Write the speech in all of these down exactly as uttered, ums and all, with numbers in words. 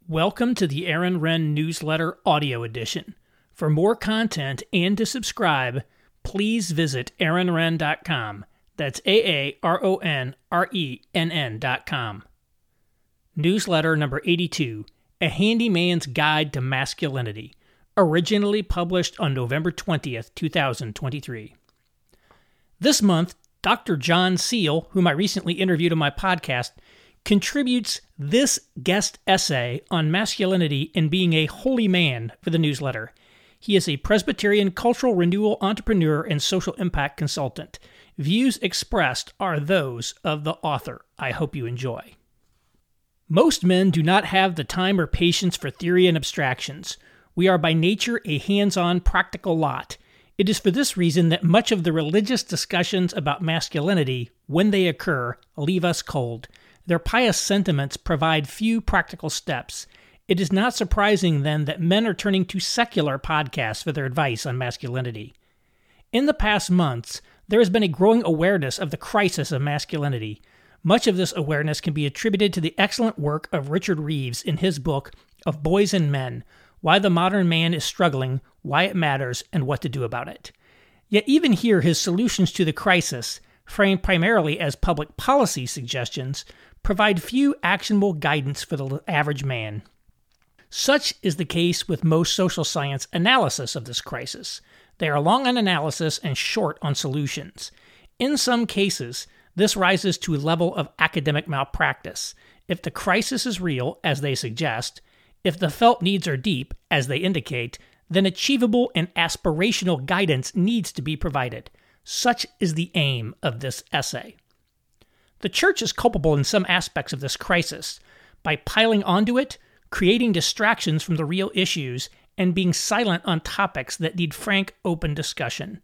Welcome to the Aaron Renn Newsletter Audio Edition. For more content and to subscribe, please visit aaron renn dot com. That's A A R O N R E N N dot com. Newsletter number eighty-two, A Handyman's Guide to Masculinity, originally published on November twentieth, two thousand twenty-three. This month, Doctor John Seal, whom I recently interviewed on my podcast, contributes this guest essay on masculinity and being a holy man for the newsletter. He is a Presbyterian cultural renewal entrepreneur and social impact consultant. Views expressed are those of the author. I hope you enjoy. Most men do not have the time or patience for theory and abstractions. We are by nature a hands-on, practical lot. It is for this reason that much of the religious discussions about masculinity, when they occur, leave us cold. Their pious sentiments provide few practical steps. It is not surprising, then, that men are turning to secular podcasts for their advice on masculinity. In the past months, there has been a growing awareness of the crisis of masculinity. Much of this awareness can be attributed to the excellent work of Richard Reeves in his book Of Boys and Men, Why the Modern Man is Struggling, Why It Matters, and What to Do About It. Yet even here, his solutions to the crisis, framed primarily as public policy suggestions, provide few actionable guidance for the average man. Such is the case with most social science analysis of this crisis. They are long on analysis and short on solutions. In some cases, this rises to a level of academic malpractice. If the crisis is real, as they suggest, if the felt needs are deep, as they indicate, then achievable and aspirational guidance needs to be provided. Such is the aim of this essay. The church is culpable in some aspects of this crisis by piling onto it, creating distractions from the real issues, and being silent on topics that need frank, open discussion.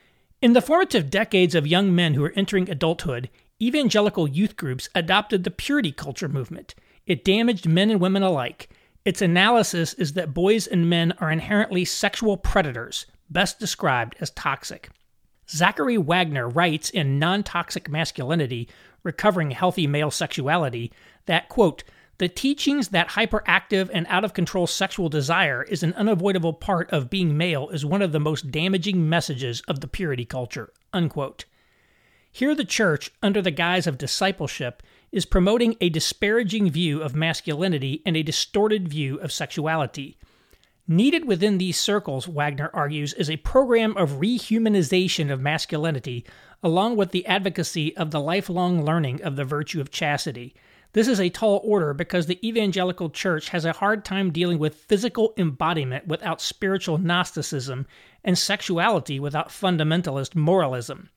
In the formative decades of young men who are entering adulthood, evangelical youth groups adopted the purity culture movement. It damaged men and women alike. Its analysis is that boys and men are inherently sexual predators, best described as toxic. Zachary Wagner writes in Non-Toxic Masculinity, Recovering Healthy Male Sexuality, that, quote, the teachings that hyperactive and out-of-control sexual desire is an unavoidable part of being male is one of the most damaging messages of the purity culture, unquote. Here the church, under the guise of discipleship, is promoting a disparaging view of masculinity and a distorted view of sexuality. Needed within these circles, Wagner argues, is a program of rehumanization of masculinity, along with the advocacy of the lifelong learning of the virtue of chastity. This is a tall order because the evangelical church has a hard time dealing with physical embodiment without spiritual Gnosticism and sexuality without fundamentalist moralism.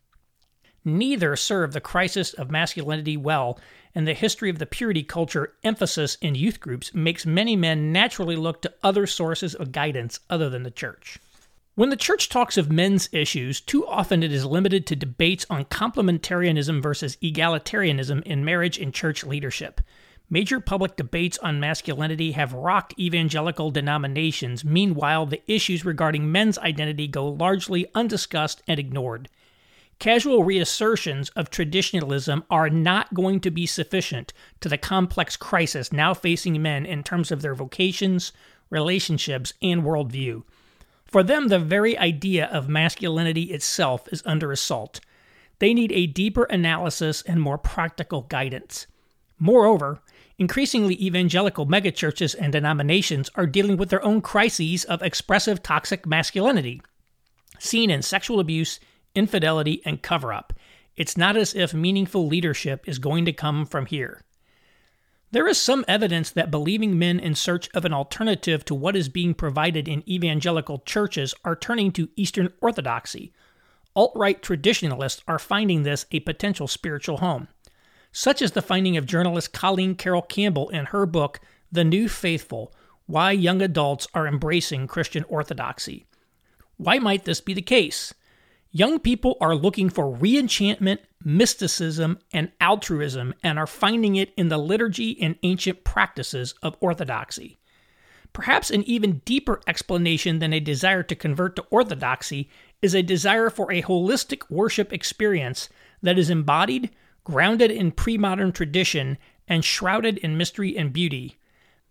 Neither serve the crisis of masculinity well, and the history of the purity culture emphasis in youth groups makes many men naturally look to other sources of guidance other than the church. When the church talks of men's issues, too often it is limited to debates on complementarianism versus egalitarianism in marriage and church leadership. Major public debates on masculinity have rocked evangelical denominations. Meanwhile, the issues regarding men's identity go largely undiscussed and ignored. Casual reassertions of traditionalism are not going to be sufficient to the complex crisis now facing men in terms of their vocations, relationships, and worldview. For them, the very idea of masculinity itself is under assault. They need a deeper analysis and more practical guidance. Moreover, increasingly evangelical megachurches and denominations are dealing with their own crises of expressive toxic masculinity, seen in sexual abuse, infidelity, and cover-up. It's not as if meaningful leadership is going to come from here. There is some evidence that believing men in search of an alternative to what is being provided in evangelical churches are turning to Eastern Orthodoxy. Alt-right traditionalists are finding this a potential spiritual home. Such is the finding of journalist Colleen Carroll Campbell in her book, The New Faithful, Why Young Adults Are Embracing Christian Orthodoxy. Why might this be the case? Young people are looking for re-enchantment, mysticism, and altruism and are finding it in the liturgy and ancient practices of orthodoxy. Perhaps an even deeper explanation than a desire to convert to orthodoxy is a desire for a holistic worship experience that is embodied, grounded in pre-modern tradition, and shrouded in mystery and beauty.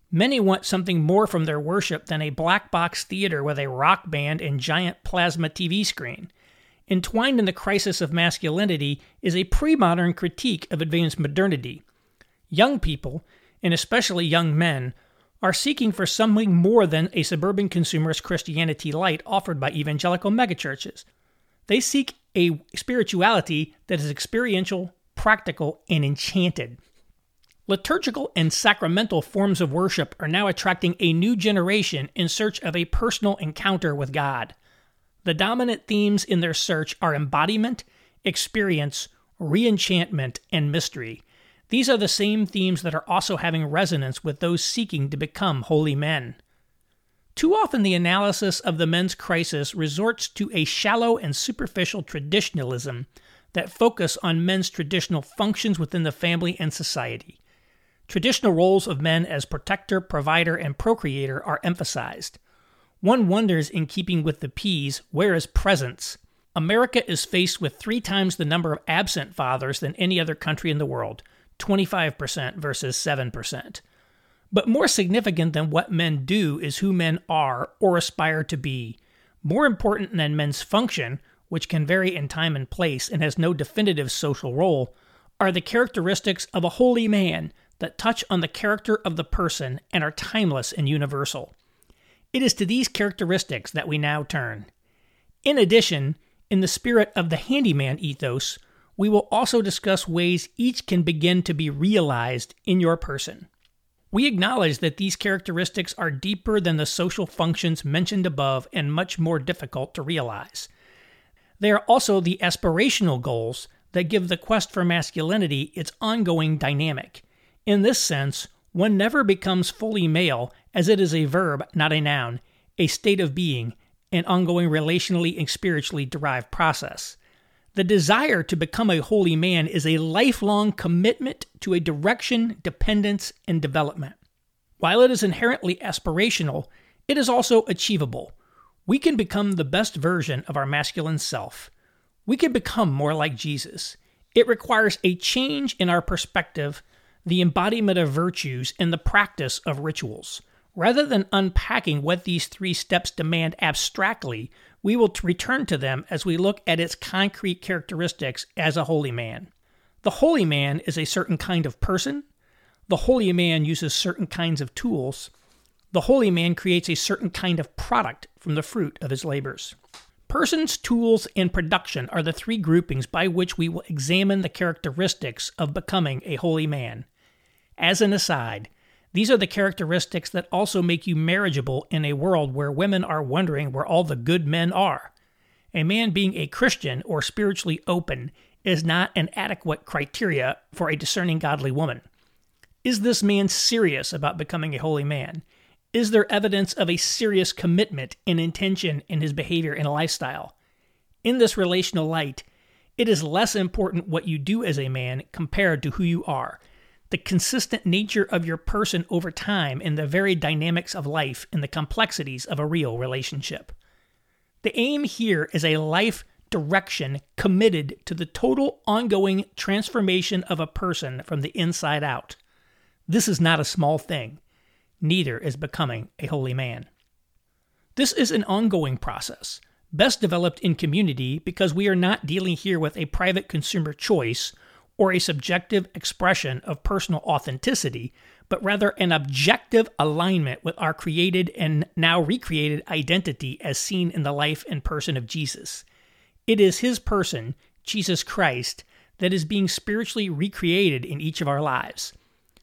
Many want something more from their worship than a black box theater with a rock band and giant plasma T V screen. Entwined in the crisis of masculinity is a pre-modern critique of advanced modernity. Young people, and especially young men, are seeking for something more than a suburban consumerist Christianity light offered by evangelical megachurches. They seek a spirituality that is experiential, practical, and enchanted. Liturgical and sacramental forms of worship are now attracting a new generation in search of a personal encounter with God. The dominant themes in their search are embodiment, experience, re-enchantment, and mystery. These are the same themes that are also having resonance with those seeking to become holy men. Too often the analysis of the men's crisis resorts to a shallow and superficial traditionalism that focus on men's traditional functions within the family and society. Traditional roles of men as protector, provider, and procreator are emphasized. One wonders, in keeping with the P's, where is presence? America is faced with three times the number of absent fathers than any other country in the world, twenty-five percent versus seven percent. But more significant than what men do is who men are or aspire to be. More important than men's function, which can vary in time and place and has no definitive social role, are the characteristics of a holy man that touch on the character of the person and are timeless and universal. It is to these characteristics that we now turn. In addition, in the spirit of the handyman ethos, we will also discuss ways each can begin to be realized in your person. We acknowledge that these characteristics are deeper than the social functions mentioned above and much more difficult to realize. They are also the aspirational goals that give the quest for masculinity its ongoing dynamic. In this sense, one never becomes fully male, as it is a verb, not a noun, a state of being, an ongoing relationally and spiritually derived process. The desire to become a holy man is a lifelong commitment to a direction, dependence, and development. While it is inherently aspirational, it is also achievable. We can become the best version of our masculine self. We can become more like Jesus. It requires a change in our perspective, the embodiment of virtues, and the practice of rituals. Rather than unpacking what these three steps demand abstractly, we will return to them as we look at its concrete characteristics as a holy man. The holy man is a certain kind of person. The holy man uses certain kinds of tools. The holy man creates a certain kind of product from the fruit of his labors. Persons, tools, and production are the three groupings by which we will examine the characteristics of becoming a holy man. As an aside, these are the characteristics that also make you marriageable in a world where women are wondering where all the good men are. A man being a Christian or spiritually open is not an adequate criteria for a discerning godly woman. Is this man serious about becoming a holy man? Is there evidence of a serious commitment and intention in his behavior and lifestyle? In this relational light, it is less important what you do as a man compared to who you are. The consistent nature of your person over time and the varied dynamics of life and the complexities of a real relationship. The aim here is a life direction committed to the total ongoing transformation of a person from the inside out. This is not a small thing. Neither is becoming a holy man. This is an ongoing process, best developed in community because we are not dealing here with a private consumer choice or a subjective expression of personal authenticity, but rather an objective alignment with our created and now recreated identity as seen in the life and person of Jesus. It is his person, Jesus Christ, that is being spiritually recreated in each of our lives.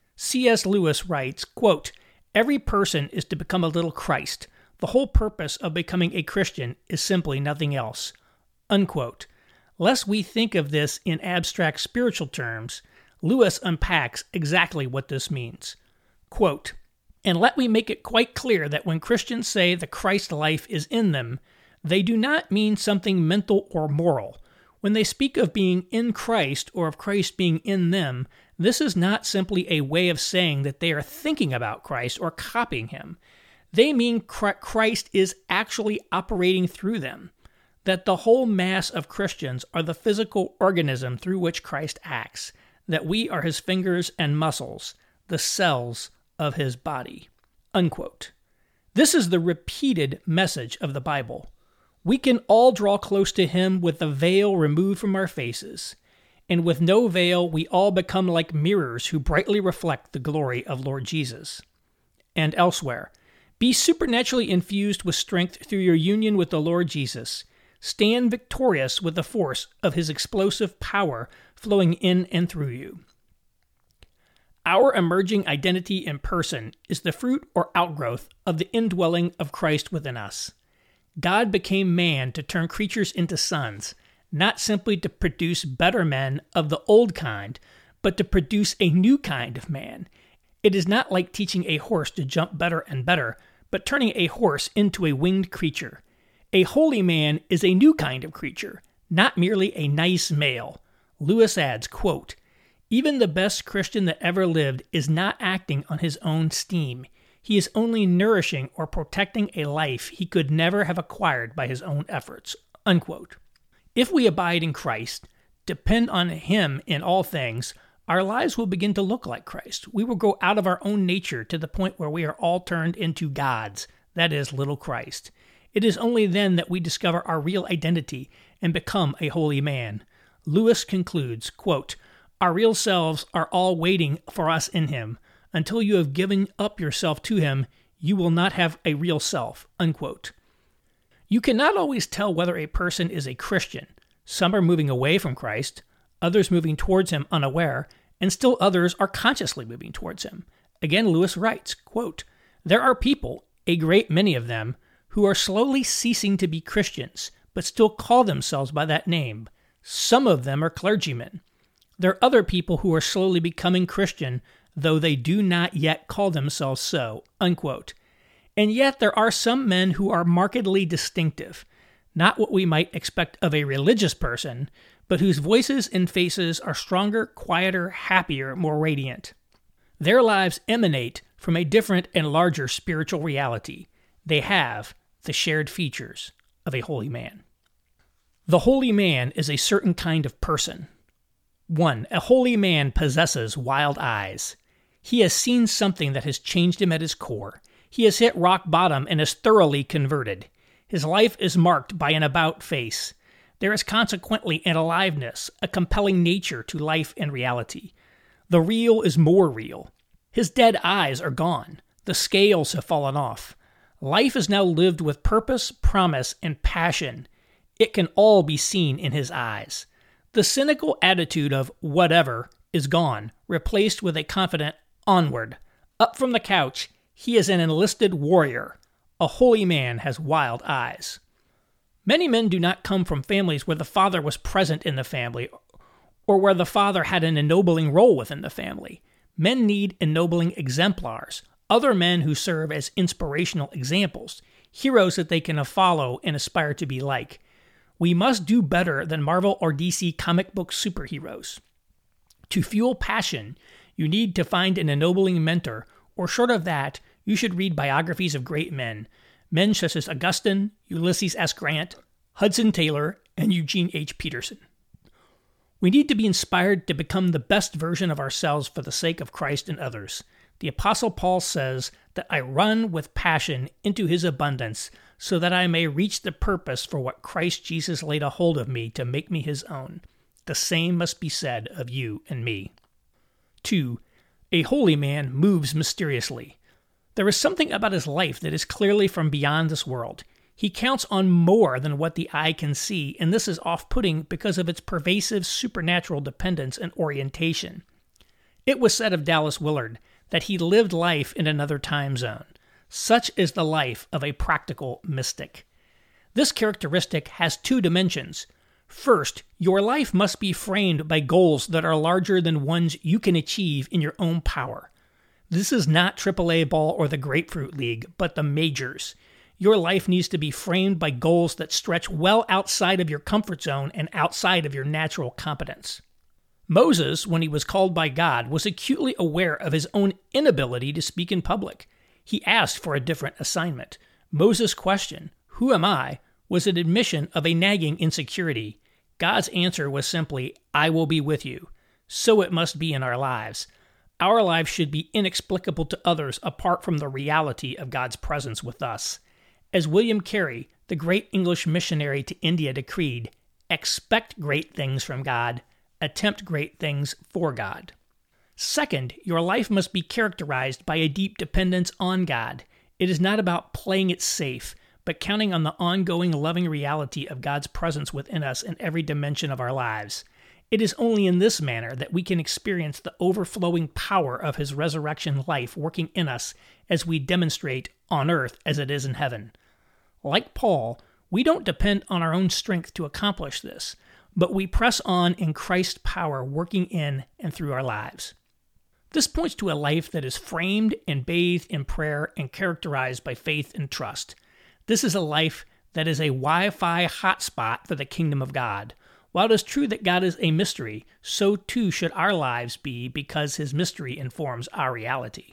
C S Lewis writes, quote, "Every person is to become a little Christ. The whole purpose of becoming a Christian is simply nothing else." Unquote. Lest we think of this in abstract spiritual terms, Lewis unpacks exactly what this means. Quote, "And let me make it quite clear that when Christians say the Christ life is in them, they do not mean something mental or moral. When they speak of being in Christ or of Christ being in them, this is not simply a way of saying that they are thinking about Christ or copying him. They mean Christ is actually operating through them, that the whole mass of Christians are the physical organism through which Christ acts, that we are his fingers and muscles, the cells of his body." Unquote. This is the repeated message of the Bible. We can all draw close to him with the veil removed from our faces. And with no veil, we all become like mirrors who brightly reflect the glory of Lord Jesus. And elsewhere, be supernaturally infused with strength through your union with the Lord Jesus. Stand victorious with the force of his explosive power flowing in and through you. Our emerging identity in person is the fruit or outgrowth of the indwelling of Christ within us. God became man to turn creatures into sons, not simply to produce better men of the old kind, but to produce a new kind of man. It is not like teaching a horse to jump better and better, but turning a horse into a winged creature. A holy man is a new kind of creature, not merely a nice male. Lewis adds, quote, "Even the best Christian that ever lived is not acting on his own steam. He is only nourishing or protecting a life he could never have acquired by his own efforts." Unquote. If we abide in Christ, depend on him in all things, our lives will begin to look like Christ. We will grow out of our own nature to the point where we are all turned into gods, that is, little Christ. It is only then that we discover our real identity and become a holy man. Lewis concludes, quote, "Our real selves are all waiting for us in him. Until you have given up yourself to him, you will not have a real self." Unquote. You cannot always tell whether a person is a Christian. Some are moving away from Christ, others moving towards him unaware, and still others are consciously moving towards him. Again, Lewis writes, quote, "There are people, a great many of them, who are slowly ceasing to be Christians, but still call themselves by that name. Some of them are clergymen. There are other people who are slowly becoming Christian, though they do not yet call themselves so." Unquote. And yet there are some men who are markedly distinctive, not what we might expect of a religious person, but whose voices and faces are stronger, quieter, happier, more radiant. Their lives emanate from a different and larger spiritual reality. They have the shared features of a holy man. The holy man is a certain kind of person. One, a holy man possesses wild eyes. He has seen something that has changed him at his core. He has hit rock bottom and is thoroughly converted. His life is marked by an about face. There is consequently an aliveness, a compelling nature to life and reality. The real is more real. His dead eyes are gone. The scales have fallen off. Life is now lived with purpose, promise, and passion. It can all be seen in his eyes. The cynical attitude of whatever is gone, replaced with a confident onward. Up from the couch, he is an enlisted warrior. A holy man has wild eyes. Many men do not come from families where the father was present in the family or where the father had an ennobling role within the family. Men need ennobling exemplars, other men who serve as inspirational examples, heroes that they can follow and aspire to be like. We must do better than Marvel or D C comic book superheroes. To fuel passion, you need to find an ennobling mentor, or short of that, you should read biographies of great men, men such as Augustine, Ulysses S. Grant, Hudson Taylor, and Eugene H. Peterson. We need to be inspired to become the best version of ourselves for the sake of Christ and others. The Apostle Paul says that I run with passion into his abundance so that I may reach the purpose for what Christ Jesus laid a hold of me to make me his own. The same must be said of you and me. Two, a holy man moves mysteriously. There is something about his life that is clearly from beyond this world. He counts on more than what the eye can see, and this is off-putting because of its pervasive supernatural dependence and orientation. It was said of Dallas Willard that he lived life in another time zone. Such is the life of a practical mystic. This characteristic has two dimensions. First, your life must be framed by goals that are larger than ones you can achieve in your own power. This is not triple A ball or the Grapefruit League, but the majors. Your life needs to be framed by goals that stretch well outside of your comfort zone and outside of your natural competence. Moses, when he was called by God, was acutely aware of his own inability to speak in public. He asked for a different assignment. Moses' question, "Who am I?" was an admission of a nagging insecurity. God's answer was simply, "I will be with you." So it must be in our lives. our lives should be inexplicable to others apart from the reality of God's presence with us. As William Carey, the great English missionary to India, decreed, expect great things from God, attempt great things for God. Second, your life must be characterized by a deep dependence on God. It is not about playing it safe, but counting on the ongoing loving reality of God's presence within us in every dimension of our lives. It is only in this manner that we can experience the overflowing power of His resurrection life working in us as we demonstrate on earth as it is in heaven. Like Paul, we don't depend on our own strength to accomplish this, but we press on in Christ's power working in and through our lives. This points to a life that is framed and bathed in prayer and characterized by faith and trust. This is a life that is a Wi-Fi hotspot for the kingdom of God. While it is true that God is a mystery, so too should our lives be because His mystery informs our reality.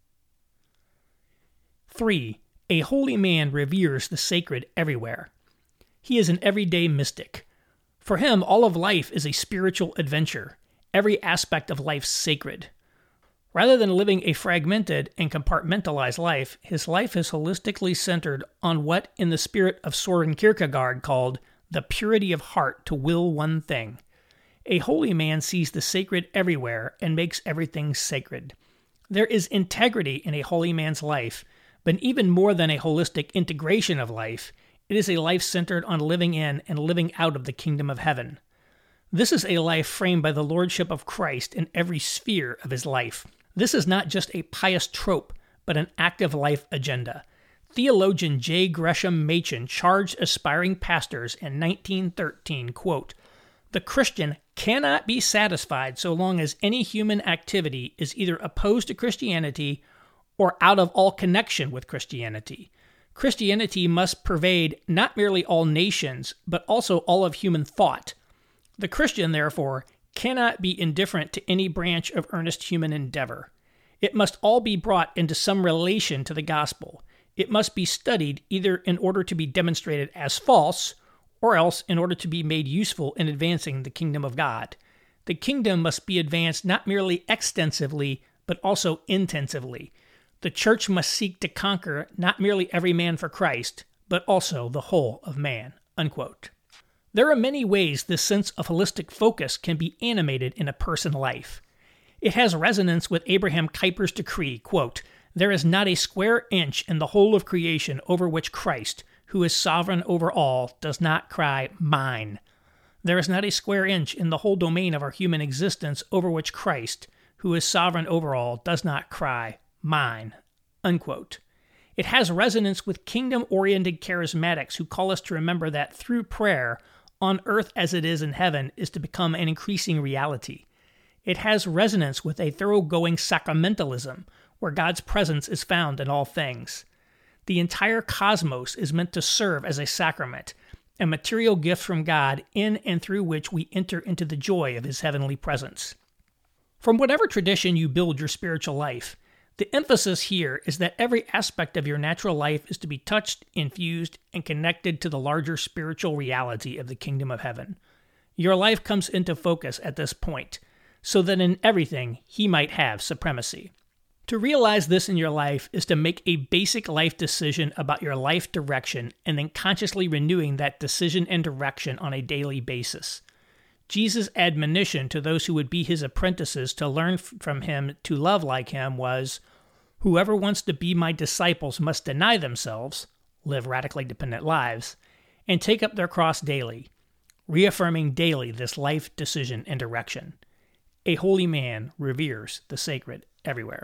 Three, a holy man reveres the sacred everywhere. He is an everyday mystic. For him, all of life is a spiritual adventure. Every aspect of life sacred. Rather than living a fragmented and compartmentalized life, his life is holistically centered on what in the spirit of Soren Kierkegaard called the purity of heart to will one thing. A holy man sees the sacred everywhere and makes everything sacred. There is integrity in a holy man's life, but even more than a holistic integration of life, it is a life centered on living in and living out of the kingdom of heaven. This is a life framed by the lordship of Christ in every sphere of his life. This is not just a pious trope, but an active life agenda. Theologian J. Gresham Machen charged aspiring pastors in nineteen thirteen, quote, "The Christian cannot be satisfied so long as any human activity is either opposed to Christianity or out of all connection with Christianity. Christianity must pervade not merely all nations, but also all of human thought. The Christian, therefore, cannot be indifferent to any branch of earnest human endeavor. It must all be brought into some relation to the gospel. It must be studied either in order to be demonstrated as false, or else in order to be made useful in advancing the kingdom of God. The kingdom must be advanced not merely extensively, but also intensively. The church must seek to conquer not merely every man for Christ, but also the whole of man." Unquote. There are many ways this sense of holistic focus can be animated in a person's life. It has resonance with Abraham Kuyper's decree, quote, "There is not a square inch in the whole of creation over which Christ, who is sovereign over all, does not cry, 'Mine.' There is not a square inch in the whole domain of our human existence over which Christ, who is sovereign over all, does not cry, 'Mine.'" Unquote. It has resonance with kingdom-oriented charismatics who call us to remember that through prayer, on earth as it is in heaven, is to become an increasing reality. It has resonance with a thoroughgoing sacramentalism, where God's presence is found in all things. The entire cosmos is meant to serve as a sacrament, a material gift from God in and through which we enter into the joy of His heavenly presence. From whatever tradition you build your spiritual life, the emphasis here is that every aspect of your natural life is to be touched, infused, and connected to the larger spiritual reality of the kingdom of heaven. Your life comes into focus at this point, so that in everything He might have supremacy. To realize this in your life is to make a basic life decision about your life direction and then consciously renewing that decision and direction on a daily basis. Jesus' admonition to those who would be His apprentices to learn from Him to love like Him was, "Whoever wants to be my disciples must deny themselves, live radically dependent lives, and take up their cross daily," reaffirming daily this life decision and direction. A holy man reveres the sacred everywhere.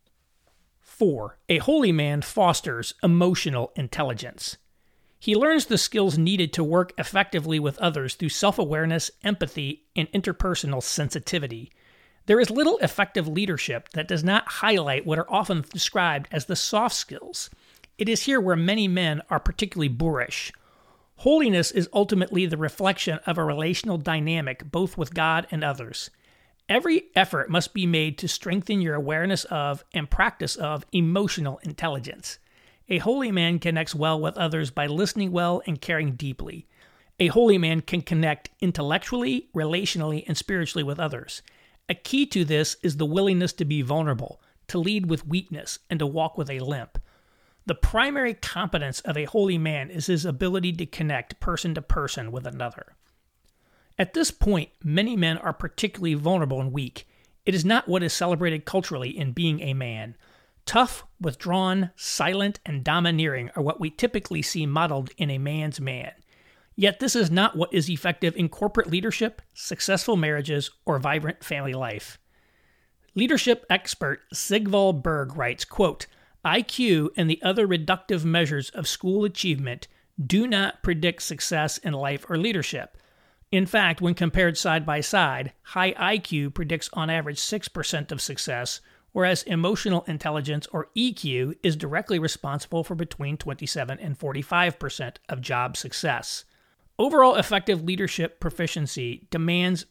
Four, a holy man fosters emotional intelligence. He learns the skills needed to work effectively with others through self-awareness, empathy, and interpersonal sensitivity. There is little effective leadership that does not highlight what are often described as the soft skills. It is here where many men are particularly boorish. Holiness is ultimately the reflection of a relational dynamic both with God and others. Every effort must be made to strengthen your awareness of and practice of emotional intelligence. A holy man connects well with others by listening well and caring deeply. A holy man can connect intellectually, relationally, and spiritually with others. A key to this is the willingness to be vulnerable, to lead with weakness, and to walk with a limp. The primary competence of a holy man is his ability to connect person to person with another. At this point, many men are particularly vulnerable and weak. It is not what is celebrated culturally in being a man. Tough, withdrawn, silent, and domineering are what we typically see modeled in a man's man. Yet this is not what is effective in corporate leadership, successful marriages, or vibrant family life. Leadership expert Sigvald Berg writes, quote, I Q and the other reductive measures of school achievement do not predict success in life or leadership. In fact, when compared side by side, high I Q predicts on average six percent of success, whereas emotional intelligence, or E Q, is directly responsible for between twenty-seven and forty-five percent of job success. Overall effective leadership proficiency demands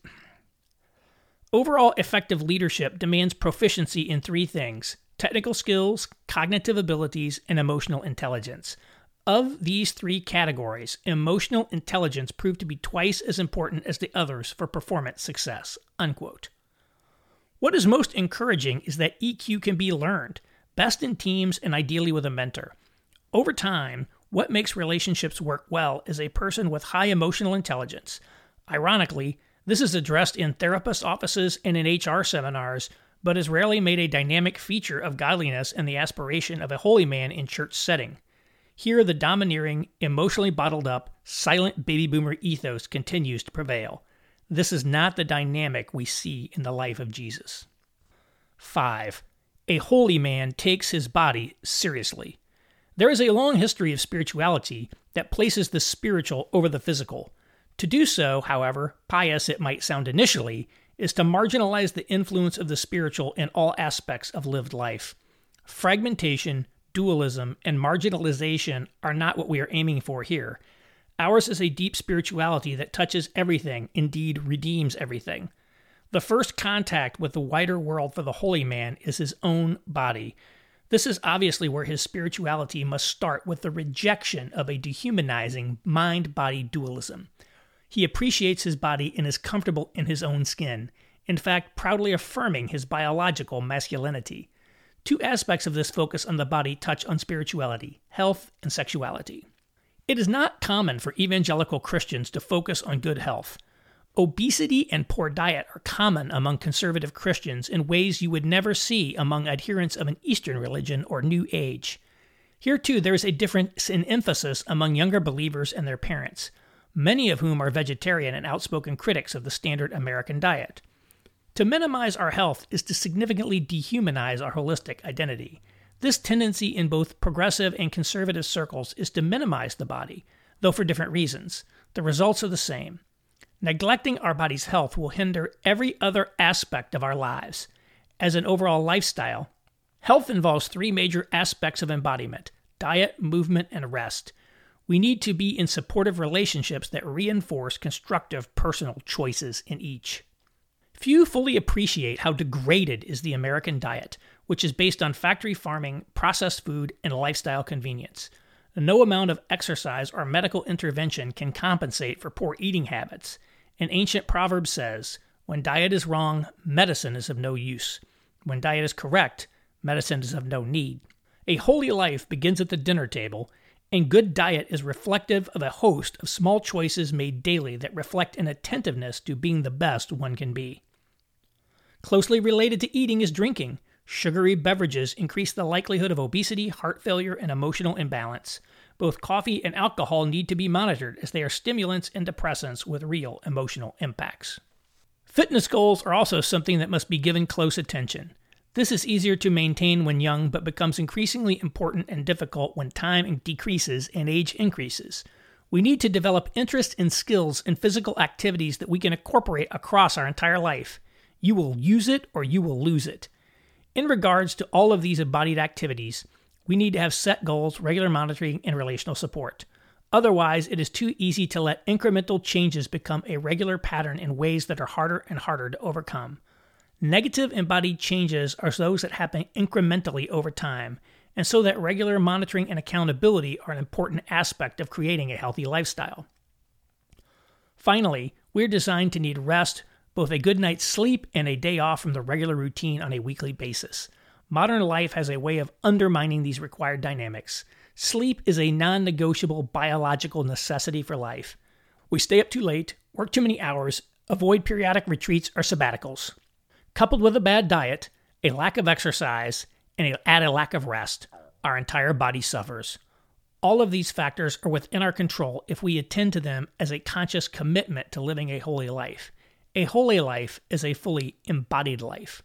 Overall effective leadership demands proficiency in three things: technical skills, cognitive abilities, and emotional intelligence. Of these three categories, emotional intelligence proved to be twice as important as the others for performance success. Unquote. What is most encouraging is that E Q can be learned, best in teams and ideally with a mentor. Over time, what makes relationships work well is a person with high emotional intelligence. Ironically, this is addressed in therapist offices and in H R seminars, but is rarely made a dynamic feature of godliness and the aspiration of a holy man in church setting. Here, the domineering, emotionally bottled up, silent baby boomer ethos continues to prevail. This is not the dynamic we see in the life of Jesus. five. A holy man takes his body seriously. There is a long history of spirituality that places the spiritual over the physical. To do so, however, pious it might sound initially, is to marginalize the influence of the spiritual in all aspects of lived life. Fragmentation, dualism, and marginalization are not what we are aiming for here. Ours is a deep spirituality that touches everything, indeed redeems everything. The first contact with the wider world for the holy man is his own body. This is obviously where his spirituality must start, with the rejection of a dehumanizing mind-body dualism. He appreciates his body and is comfortable in his own skin, in fact, proudly affirming his biological masculinity. Two aspects of this focus on the body touch on spirituality: health and sexuality. It is not common for evangelical Christians to focus on good health. Obesity and poor diet are common among conservative Christians in ways you would never see among adherents of an Eastern religion or New Age. Here, too, there is a difference in emphasis among younger believers and their parents, many of whom are vegetarian and outspoken critics of the standard American diet. To minimize our health is to significantly dehumanize our holistic identity. This tendency in both progressive and conservative circles is to minimize the body, though for different reasons. The results are the same. Neglecting our body's health will hinder every other aspect of our lives. As an overall lifestyle, health involves three major aspects of embodiment: diet, movement, and rest. We need to be in supportive relationships that reinforce constructive personal choices in each. Few fully appreciate how degraded is the American diet, which is based on factory farming, processed food, and lifestyle convenience. No amount of exercise or medical intervention can compensate for poor eating habits. An ancient proverb says, "When diet is wrong, medicine is of no use. When diet is correct, medicine is of no need." A holy life begins at the dinner table, and good diet is reflective of a host of small choices made daily that reflect an attentiveness to being the best one can be. Closely related to eating is drinking. Sugary beverages increase the likelihood of obesity, heart failure, and emotional imbalance. Both coffee and alcohol need to be monitored, as they are stimulants and depressants with real emotional impacts. Fitness goals are also something that must be given close attention. This is easier to maintain when young, but becomes increasingly important and difficult when time decreases and age increases. We need to develop interest and skills in physical activities that we can incorporate across our entire life. You will use it or you will lose it. In regards to all of these embodied activities, we need to have set goals, regular monitoring, and relational support. Otherwise, it is too easy to let incremental changes become a regular pattern in ways that are harder and harder to overcome. Negative embodied changes are those that happen incrementally over time, and so that regular monitoring and accountability are an important aspect of creating a healthy lifestyle. Finally, we're designed to need rest, both a good night's sleep and a day off from the regular routine on a weekly basis. Modern life has a way of undermining these required dynamics. Sleep is a non-negotiable biological necessity for life. We stay up too late, work too many hours, avoid periodic retreats or sabbaticals. Coupled with a bad diet, a lack of exercise, and a, add a lack of rest, our entire body suffers. All of these factors are within our control if we attend to them as a conscious commitment to living a holy life. A holy life is a fully embodied life.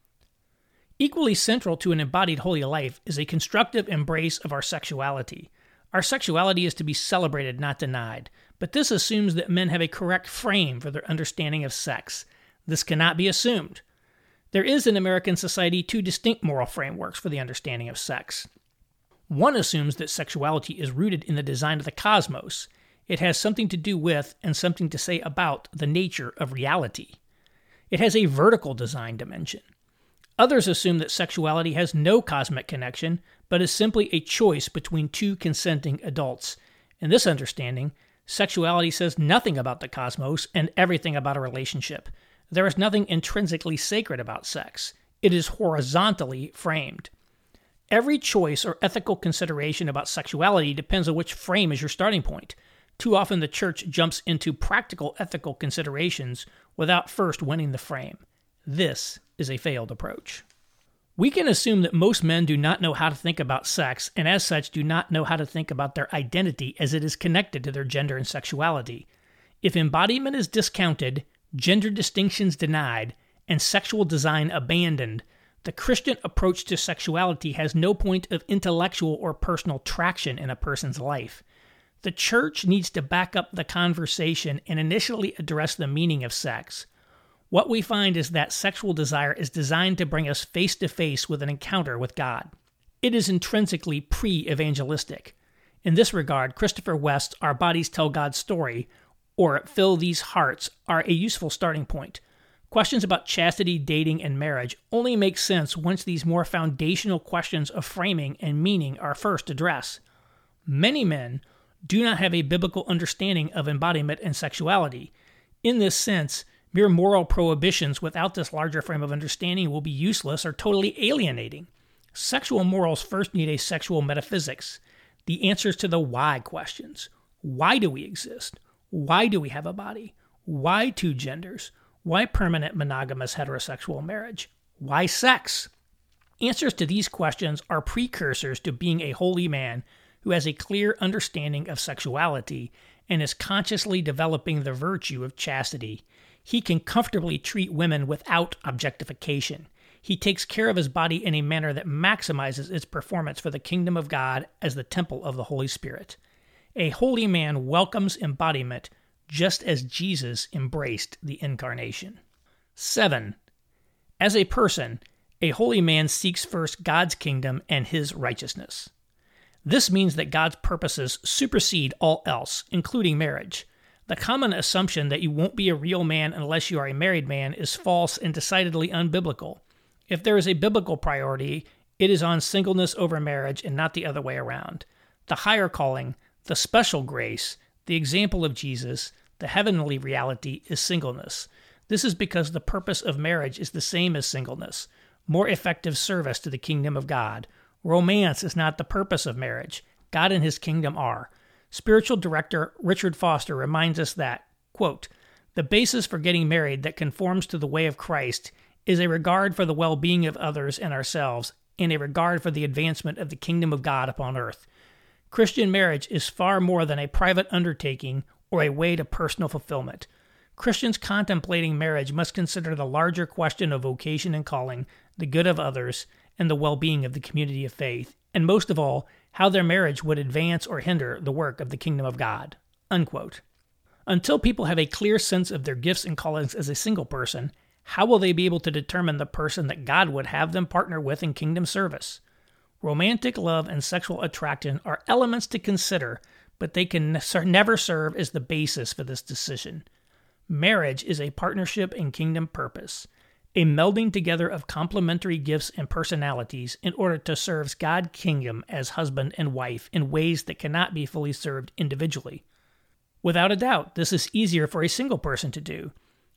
Equally central to an embodied holy life is a constructive embrace of our sexuality. Our sexuality is to be celebrated, not denied, but this assumes that men have a correct frame for their understanding of sex. This cannot be assumed. There is in American society two distinct moral frameworks for the understanding of sex. One assumes that sexuality is rooted in the design of the cosmos. It has something to do with and something to say about the nature of reality. It has a vertical design dimension. Others assume that sexuality has no cosmic connection, but is simply a choice between two consenting adults. In this understanding, sexuality says nothing about the cosmos and everything about a relationship. There is nothing intrinsically sacred about sex. It is horizontally framed. Every choice or ethical consideration about sexuality depends on which frame is your starting point. Too often the church jumps into practical ethical considerations without first winning the frame. This is a failed approach. We can assume that most men do not know how to think about sex, and as such do not know how to think about their identity as it is connected to their gender and sexuality. If embodiment is discounted, gender distinctions denied, and sexual design abandoned, the Christian approach to sexuality has no point of intellectual or personal traction in a person's life. The church needs to back up the conversation and initially address the meaning of sex. What we find is that sexual desire is designed to bring us face to face with an encounter with God. It is intrinsically pre-evangelistic. In this regard, Christopher West's Our Bodies Tell God's Story, or Fill These Hearts, are a useful starting point. Questions about chastity, dating, and marriage only make sense once these more foundational questions of framing and meaning are first addressed. Many men do not have a biblical understanding of embodiment and sexuality. In this sense, mere moral prohibitions without this larger frame of understanding will be useless or totally alienating. Sexual morals first need a sexual metaphysics, the answers to the why questions. Why do we exist? Why do we have a body? Why two genders? Why permanent monogamous heterosexual marriage? Why sex? Answers to these questions are precursors to being a holy man who has a clear understanding of sexuality and is consciously developing the virtue of chastity. He can comfortably treat women without objectification. He takes care of his body in a manner that maximizes its performance for the kingdom of God as the temple of the Holy Spirit. A holy man welcomes embodiment just as Jesus embraced the incarnation. seven. As a person, a holy man seeks first God's kingdom and his righteousness. This means that God's purposes supersede all else, including marriage. The common assumption that you won't be a real man unless you are a married man is false and decidedly unbiblical. If there is a biblical priority, it is on singleness over marriage and not the other way around. The higher calling, the special grace, the example of Jesus, the heavenly reality is singleness. This is because the purpose of marriage is the same as singleness, more effective service to the kingdom of God. Romance is not the purpose of marriage. God and his kingdom are. Spiritual director Richard Foster reminds us that, quote, the basis for getting married that conforms to the way of Christ is a regard for the well-being of others and ourselves, and a regard for the advancement of the kingdom of God upon earth. Christian marriage is far more than a private undertaking or a way to personal fulfillment. Christians contemplating marriage must consider the larger question of vocation and calling, the good of others, and the well-being of the community of faith, and most of all, how their marriage would advance or hinder the work of the kingdom of God. Unquote. Until people have a clear sense of their gifts and callings as a single person, how will they be able to determine the person that God would have them partner with in kingdom service? Romantic love and sexual attraction are elements to consider, but they can never serve as the basis for this decision. Marriage is a partnership in kingdom purpose, a melding together of complementary gifts and personalities in order to serve God's kingdom as husband and wife in ways that cannot be fully served individually. Without a doubt, this is easier for a single person to do.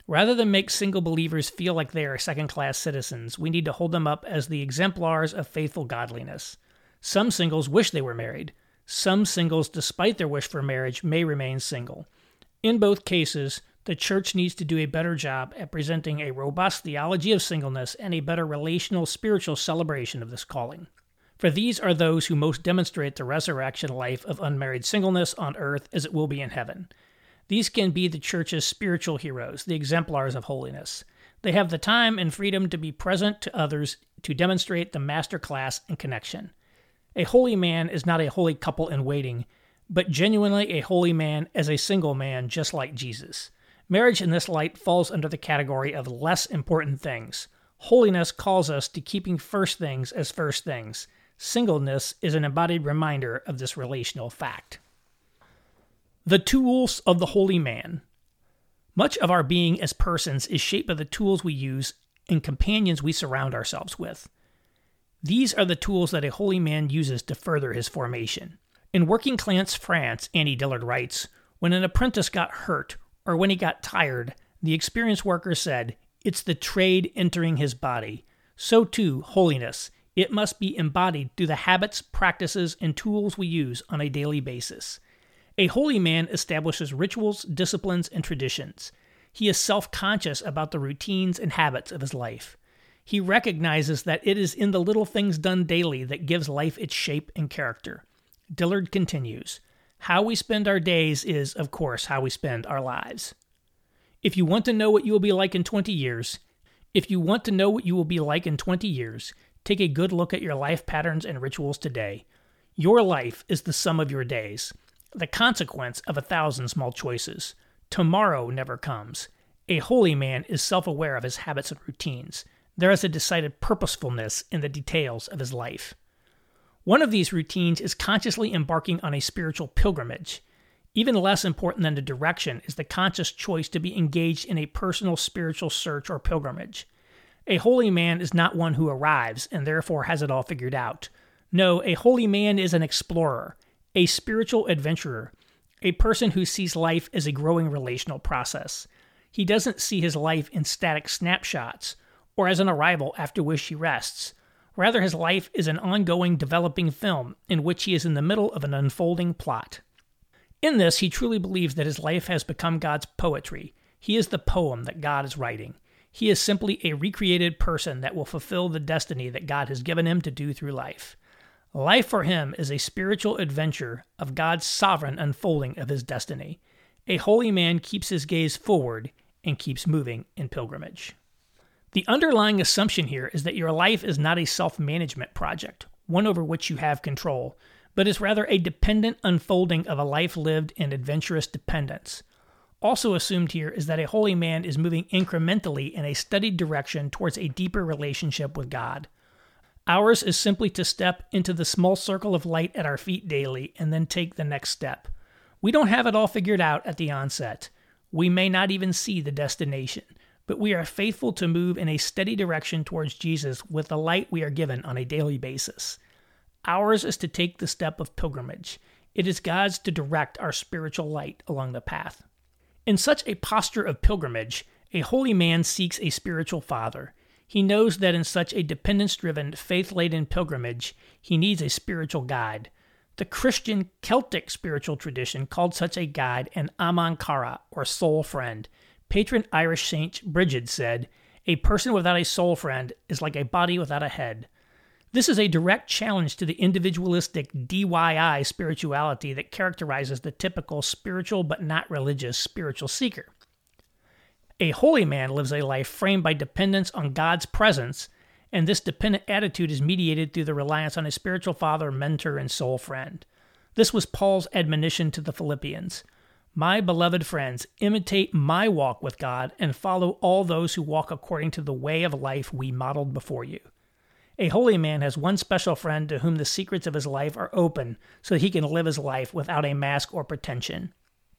Rather than make single believers feel like they are second-class citizens, we need to hold them up as the exemplars of faithful godliness. Some singles wish they were married. Some singles, despite their wish for marriage, may remain single. In both cases, the church needs to do a better job at presenting a robust theology of singleness and a better relational, spiritual celebration of this calling. For these are those who most demonstrate the resurrection life of unmarried singleness on earth as it will be in heaven. These can be the church's spiritual heroes, the exemplars of holiness. They have the time and freedom to be present to others to demonstrate the master class and connection. A holy man is not a holy couple in waiting, but genuinely a holy man as a single man, just like Jesus. Marriage in this light falls under the category of less important things. Holiness calls us to keeping first things as first things. Singleness is an embodied reminder of this relational fact. The tools of the holy man. Much of our being as persons is shaped by the tools we use and companions we surround ourselves with. These are the tools that a holy man uses to further his formation. In working class France, Annie Dillard writes, when an apprentice got hurt or when he got tired, the experienced worker said, "It's the trade entering his body." So too, holiness. It must be embodied through the habits, practices, and tools we use on a daily basis. A holy man establishes rituals, disciplines, and traditions. He is self-conscious about the routines and habits of his life. He recognizes that it is in the little things done daily that gives life its shape and character. Dillard continues, how we spend our days is, of course, how we spend our lives. If you want to know what you will be like in twenty years, if you want to know what you will be like in twenty years, take a good look at your life patterns and rituals today. Your life is the sum of your days, the consequence of a thousand small choices. Tomorrow never comes. A holy man is self-aware of his habits and routines. There is a decided purposefulness in the details of his life. One of these routines is consciously embarking on a spiritual pilgrimage. Even less important than the direction is the conscious choice to be engaged in a personal spiritual search or pilgrimage. A holy man is not one who arrives and therefore has it all figured out. No, a holy man is an explorer, a spiritual adventurer, a person who sees life as a growing relational process. He doesn't see his life in static snapshots or as an arrival after which he rests. Rather, his life is an ongoing, developing film in which he is in the middle of an unfolding plot. In this, he truly believes that his life has become God's poetry. He is the poem that God is writing. He is simply a recreated person that will fulfill the destiny that God has given him to do through life. Life for him is a spiritual adventure of God's sovereign unfolding of his destiny. A holy man keeps his gaze forward and keeps moving in pilgrimage. The underlying assumption here is that your life is not a self-management project, one over which you have control, but is rather a dependent unfolding of a life lived in adventurous dependence. Also assumed here is that a holy man is moving incrementally in a studied direction towards a deeper relationship with God. Ours is simply to step into the small circle of light at our feet daily and then take the next step. We don't have it all figured out at the onset. We may not even see the destination, but we are faithful to move in a steady direction towards Jesus with the light we are given on a daily basis. Ours is to take the step of pilgrimage. It is God's to direct our spiritual light along the path. In such a posture of pilgrimage, a holy man seeks a spiritual father. He knows that in such a dependence-driven, faith-laden pilgrimage, he needs a spiritual guide. The Christian Celtic spiritual tradition called such a guide an Amon Cara, or soul friend. Patron Irish Saint Brigid said, "A person without a soul friend is like a body without a head." This is a direct challenge to the individualistic D I Y spirituality that characterizes the typical spiritual but not religious spiritual seeker. A holy man lives a life framed by dependence on God's presence, and this dependent attitude is mediated through the reliance on a spiritual father, mentor, and soul friend. This was Paul's admonition to the Philippians. My beloved friends, imitate my walk with God and follow all those who walk according to the way of life we modeled before you. A holy man has one special friend to whom the secrets of his life are open so that he can live his life without a mask or pretension.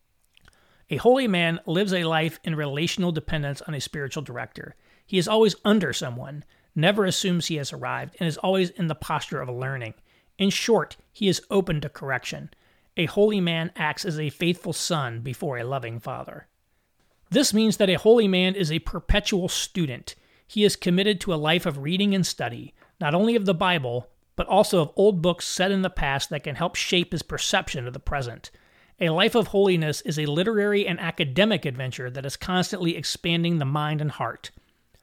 A holy man lives a life in relational dependence on a spiritual director. He is always under someone, never assumes he has arrived, and is always in the posture of learning. In short, he is open to correction. A holy man acts as a faithful son before a loving father. This means that a holy man is a perpetual student. He is committed to a life of reading and study, not only of the Bible, but also of old books set in the past that can help shape his perception of the present. A life of holiness is a literary and academic adventure that is constantly expanding the mind and heart.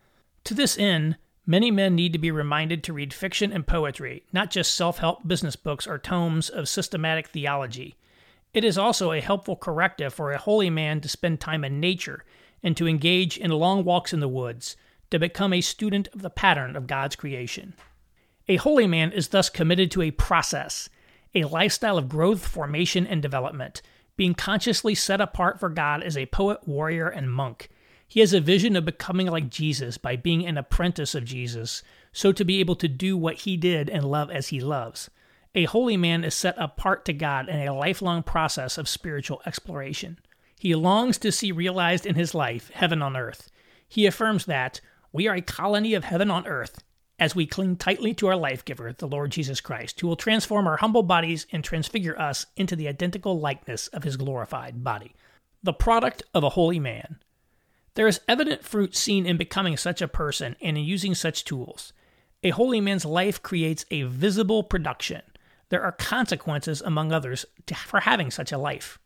To this end, many men need to be reminded to read fiction and poetry, not just self-help business books or tomes of systematic theology. It is also a helpful corrective for a holy man to spend time in nature and to engage in long walks in the woods, to become a student of the pattern of God's creation. A holy man is thus committed to a process, a lifestyle of growth, formation, and development, being consciously set apart for God as a poet, warrior, and monk. He has a vision of becoming like Jesus by being an apprentice of Jesus, so to be able to do what he did and love as he loves. A holy man is set apart to God in a lifelong process of spiritual exploration. He longs to see realized in his life heaven on earth. He affirms that we are a colony of heaven on earth as we cling tightly to our life-giver, the Lord Jesus Christ, who will transform our humble bodies and transfigure us into the identical likeness of his glorified body. The product of a holy man. There is evident fruit seen in becoming such a person and in using such tools. A holy man's life creates a visible production. There are consequences, among others, to, for having such a life.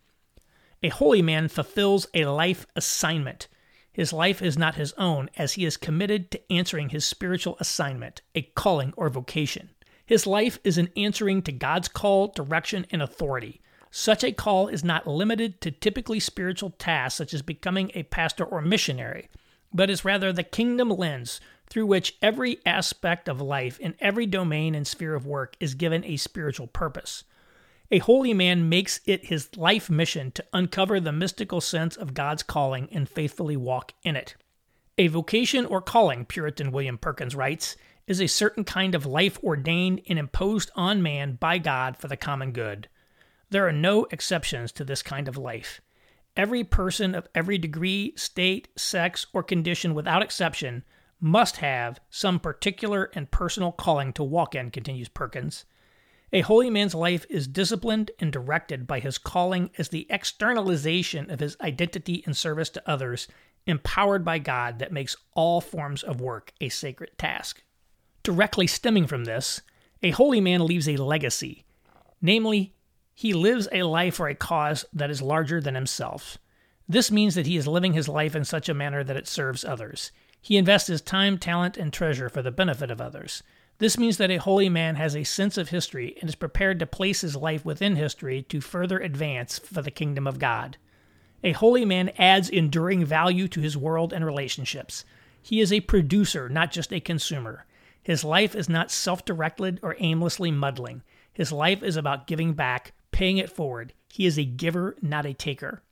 A holy man fulfills a life assignment. His life is not his own, as he is committed to answering his spiritual assignment, a calling or vocation. His life is an answering to God's call, direction, and authority. Such a call is not limited to typically spiritual tasks such as becoming a pastor or missionary, but is rather the kingdom lens through which every aspect of life in every domain and sphere of work is given a spiritual purpose. A holy man makes it his life mission to uncover the mystical sense of God's calling and faithfully walk in it. A vocation or calling, Puritan William Perkins writes, is a certain kind of life ordained and imposed on man by God for the common good. There are no exceptions to this kind of life. Every person of every degree, state, sex, or condition without exception must have some particular and personal calling to walk in, continues Perkins. A holy man's life is disciplined and directed by his calling as the externalization of his identity and service to others, empowered by God that makes all forms of work a sacred task. Directly stemming from this, a holy man leaves a legacy. Namely, he lives a life for a cause that is larger than himself. This means that he is living his life in such a manner that it serves others. He invests his time, talent, and treasure for the benefit of others. This means that a holy man has a sense of history and is prepared to place his life within history to further advance for the kingdom of God. A holy man adds enduring value to his world and relationships. He is a producer, not just a consumer. His life is not self-directed or aimlessly muddling. His life is about giving back, paying it forward. He is a giver, not a taker.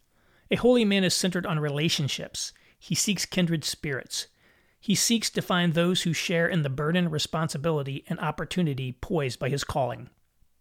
A holy man is centered on relationships. He seeks kindred spirits. He seeks to find those who share in the burden, responsibility, and opportunity poised by his calling.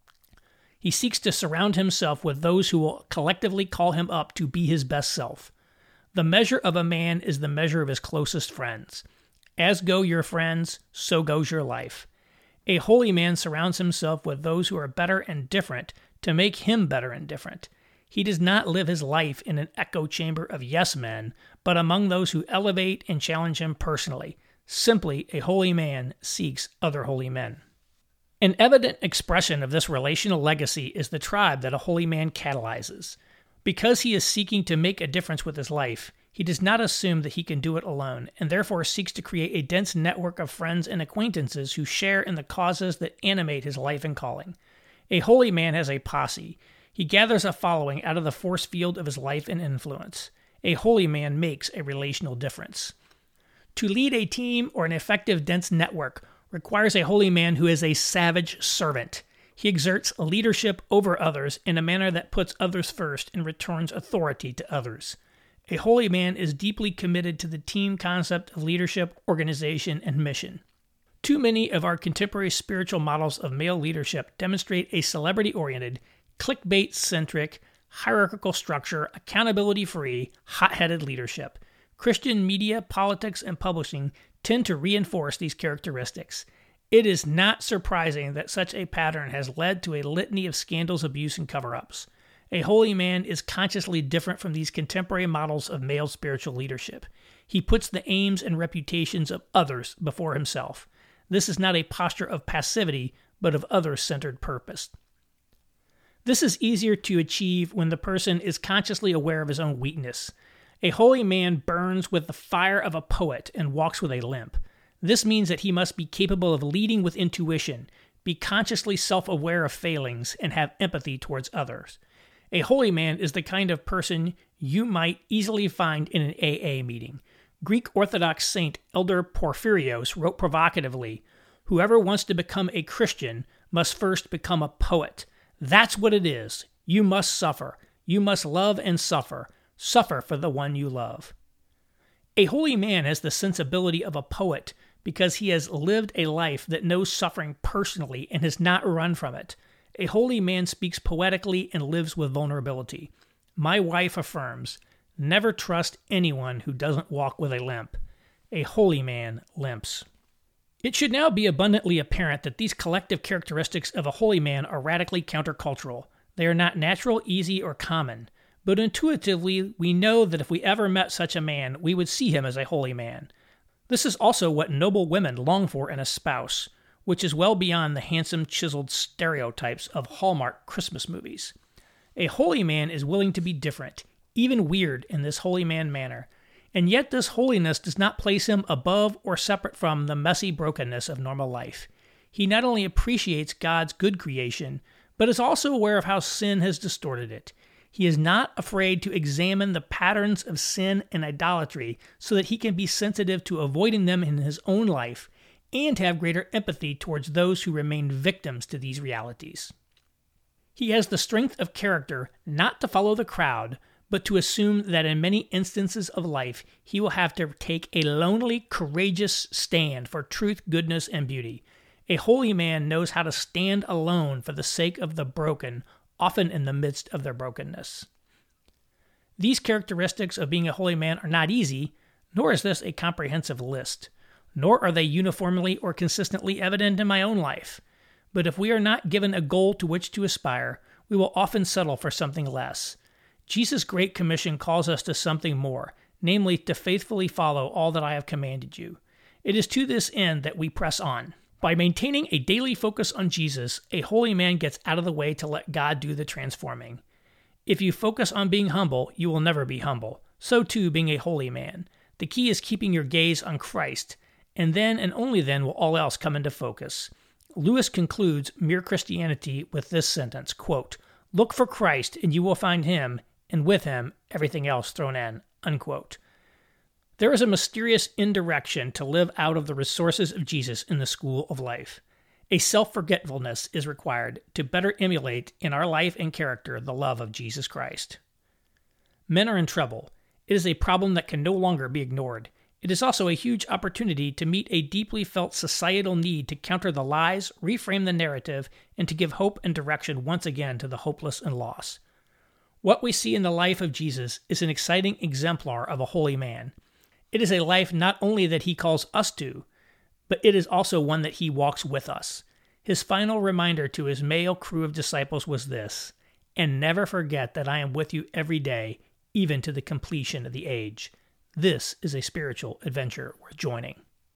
He seeks to surround himself with those who will collectively call him up to be his best self. The measure of a man is the measure of his closest friends. As go your friends, so goes your life. A holy man surrounds himself with those who are better and different to make him better and different. He does not live his life in an echo chamber of yes men, but among those who elevate and challenge him personally. Simply, a holy man seeks other holy men. An evident expression of this relational legacy is the tribe that a holy man catalyzes. Because he is seeking to make a difference with his life, he does not assume that he can do it alone, and therefore seeks to create a dense network of friends and acquaintances who share in the causes that animate his life and calling. A holy man has a posse. He gathers a following out of the force field of his life and influence. A holy man makes a relational difference. To lead a team or an effective dense network requires a holy man who is a savage servant. He exerts leadership over others in a manner that puts others first and returns authority to others. A holy man is deeply committed to the team concept of leadership, organization, and mission. Too many of our contemporary spiritual models of male leadership demonstrate a celebrity-oriented, clickbait-centric, hierarchical structure, accountability-free, hot-headed leadership. Christian media, politics, and publishing tend to reinforce these characteristics. It is not surprising that such a pattern has led to a litany of scandals, abuse, and cover-ups. A holy man is consciously different from these contemporary models of male spiritual leadership. He puts the aims and reputations of others before himself. This is not a posture of passivity, but of others-centered purpose. This is easier to achieve when the person is consciously aware of his own weakness. A holy man burns with the fire of a poet and walks with a limp. This means that he must be capable of leading with intuition, be consciously self-aware of failings, and have empathy towards others. A holy man is the kind of person you might easily find in an A A meeting. Greek Orthodox saint Elder Porphyrios wrote provocatively, "Whoever wants to become a Christian must first become a poet. That's what it is. You must suffer. You must love and suffer. Suffer for the one you love." A holy man has the sensibility of a poet because he has lived a life that knows suffering personally and has not run from it. A holy man speaks poetically and lives with vulnerability. My wife affirms, never trust anyone who doesn't walk with a limp. A holy man limps. It should now be abundantly apparent that these collective characteristics of a holy man are radically countercultural. They are not natural, easy, or common. But intuitively, we know that if we ever met such a man, we would see him as a holy man. This is also what noble women long for in a spouse, which is well beyond the handsome, chiseled stereotypes of Hallmark Christmas movies. A holy man is willing to be different, even weird in this holy man manner, and yet this holiness does not place him above or separate from the messy brokenness of normal life. He not only appreciates God's good creation, but is also aware of how sin has distorted it. He is not afraid to examine the patterns of sin and idolatry so that he can be sensitive to avoiding them in his own life and have greater empathy towards those who remain victims to these realities. He has the strength of character not to follow the crowd, but to assume that in many instances of life he will have to take a lonely, courageous stand for truth, goodness, and beauty. A holy man knows how to stand alone for the sake of the broken, often in the midst of their brokenness. These characteristics of being a holy man are not easy, nor is this a comprehensive list, nor are they uniformly or consistently evident in my own life. But if we are not given a goal to which to aspire, we will often settle for something less. Jesus' Great Commission calls us to something more, namely to faithfully follow all that I have commanded you. It is to this end that we press on. By maintaining a daily focus on Jesus, a holy man gets out of the way to let God do the transforming. If you focus on being humble, you will never be humble. So too being a holy man. The key is keeping your gaze on Christ, and then and only then will all else come into focus. Lewis concludes Mere Christianity with this sentence, quote, "Look for Christ and you will find him, and with him everything else thrown in," unquote. There is a mysterious indirection to live out of the resources of Jesus in the school of life. A self-forgetfulness is required to better emulate in our life and character the love of Jesus Christ. Men are in trouble. It is a problem that can no longer be ignored. It is also a huge opportunity to meet a deeply felt societal need to counter the lies, reframe the narrative, and to give hope and direction once again to the hopeless and lost. What we see in the life of Jesus is an exciting exemplar of a holy man. It is a life not only that he calls us to, but it is also one that he walks with us. His final reminder to his male crew of disciples was this, "And never forget that I am with you every day, even to the completion of the age." This is a spiritual adventure worth joining.